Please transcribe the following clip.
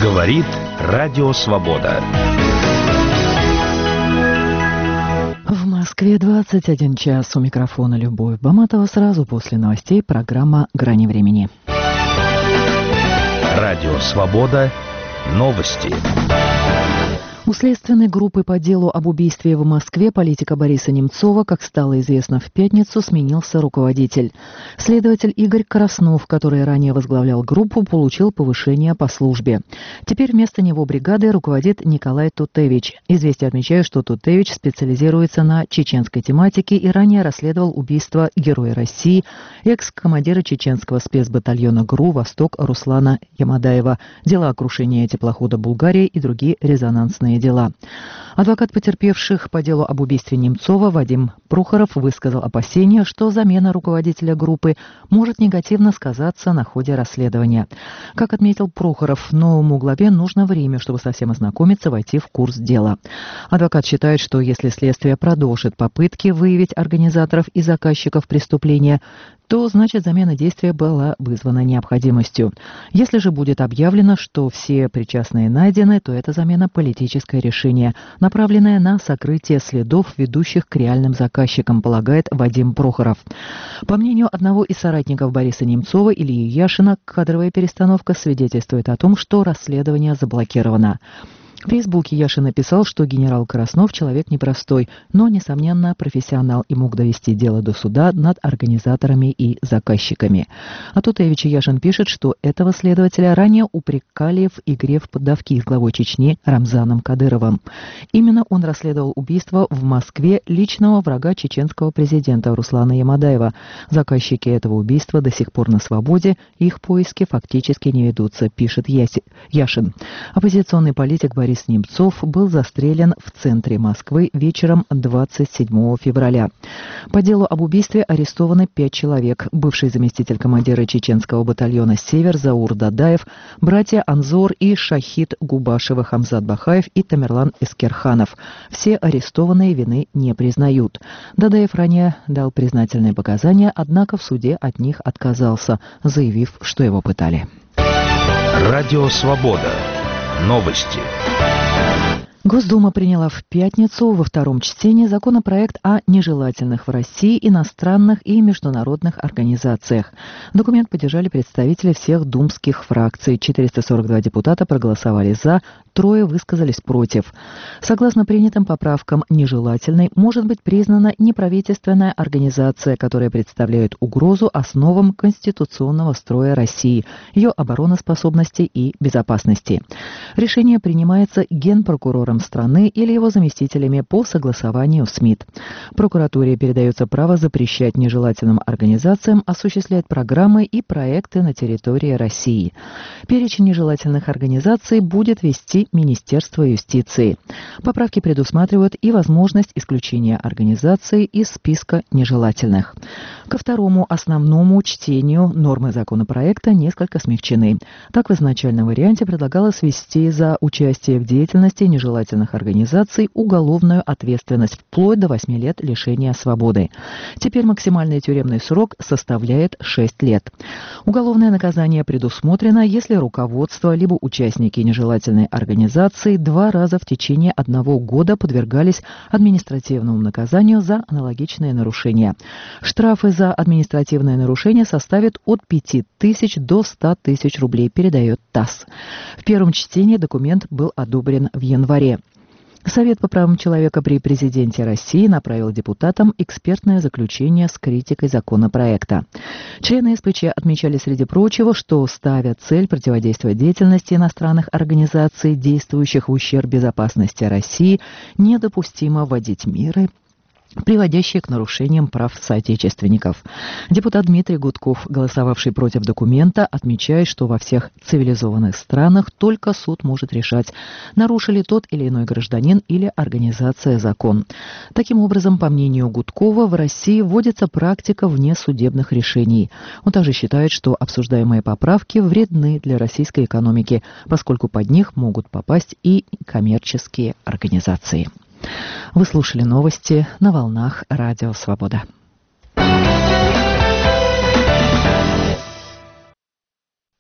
Говорит Радио Свобода. В Москве 21 час. У микрофона Любовь Баматова. Сразу после новостей программа «Грани времени». Радио Свобода. Новости. У следственной группы по делу об убийстве в Москве политика Бориса Немцова, как стало известно в пятницу, сменился руководитель. Следователь Игорь Краснов, который ранее возглавлял группу, получил повышение по службе. Теперь вместо него бригадой руководит Николай Тутевич. Известия отмечают, что Тутевич специализируется на чеченской тематике и ранее расследовал убийство Героя России, экс-командира чеченского спецбатальона ГРУ «Восток» Руслана Ямадаева, дела о крушении теплохода «Булгария» и другие резонансные дела. Адвокат потерпевших по делу об убийстве Немцова Вадим Прохоров высказал опасения, что замена руководителя группы может негативно сказаться на ходе расследования. Как отметил Прохоров, новому главе нужно время, чтобы совсем ознакомиться, войти в курс дела. Адвокат считает, что если следствие продолжит попытки выявить организаторов и заказчиков преступления, то, значит, замена действия была вызвана необходимостью. Если же будет объявлено, что все причастные найдены, то эта замена – политическое решение, направленное на сокрытие следов, ведущих к реальным заказчикам, полагает Вадим Прохоров. По мнению одного из соратников Бориса Немцова, Ильи Яшина, кадровая перестановка свидетельствует о том, что расследование заблокировано. В Фейсбуке Яшин написал, что генерал Краснов человек непростой, но, несомненно, профессионал и мог довести дело до суда над организаторами и заказчиками. А Тутевич Яшин пишет, что этого следователя ранее упрекали в игре в поддавки с главой Чечни Рамзаном Кадыровым. Именно он расследовал убийство в Москве личного врага чеченского президента Руслана Ямадаева. Заказчики этого убийства до сих пор на свободе, их поиски фактически не ведутся, пишет Яшин. Оппозиционный политик Борис Немцов был застрелен в центре Москвы вечером 27 февраля. По делу об убийстве арестованы 5 человек. Бывший заместитель командира чеченского батальона «Север» Заур Дадаев, братья Анзор и Шахид Губашевы Хамзат Бахаев и Тамерлан Эскерханов. Все арестованные вины не признают. Дадаев ранее дал признательные показания, однако в суде от них отказался, заявив, что его пытали. Радио Свобода. Новости. Госдума приняла в пятницу во втором чтении законопроект о нежелательных в России иностранных и международных организациях. Документ поддержали представители всех думских фракций. 442 депутата проголосовали «за», 3 высказались «против». Согласно принятым поправкам, нежелательной может быть признана неправительственная организация, которая представляет угрозу основам конституционного строя России, ее обороноспособности и безопасности. Решение принимается генпрокурором страны или его заместителями по согласованию с МИД. Прокуратуре передается право запрещать нежелательным организациям осуществлять программы и проекты на территории России. Перечень нежелательных организаций будет вести Министерство юстиции. Поправки предусматривают и возможность исключения организаций из списка нежелательных. Ко второму основному чтению нормы законопроекта несколько смягчены. Так, в изначальном варианте предлагалось ввести за участие в деятельности нежелательных организаций уголовную ответственность вплоть до 8 лет лишения свободы. Теперь максимальный тюремный срок составляет 6 лет. Уголовное наказание предусмотрено, если руководство либо участники нежелательной организации 2 раза в течение 1 года подвергались административному наказанию за аналогичные нарушения. Штрафы за административное нарушение составят от 5000 до 100 тысяч рублей, передает ТАСС. В первом чтении документ был одобрен в январе. Совет по правам человека при президенте России направил депутатам экспертное заключение с критикой законопроекта. Члены СПЧ отмечали, среди прочего, что ставя цель противодействовать деятельности иностранных организаций, действующих в ущерб безопасности России, недопустимо вводить меры, приводящие к нарушениям прав соотечественников. Депутат Дмитрий Гудков, голосовавший против документа, отмечает, что во всех цивилизованных странах только суд может решать, нарушил ли тот или иной гражданин или организация закон. Таким образом, по мнению Гудкова, в России вводится практика внесудебных решений. Он также считает, что обсуждаемые поправки вредны для российской экономики, поскольку под них могут попасть и коммерческие организации. Вы слушали новости на волнах Радио Свобода.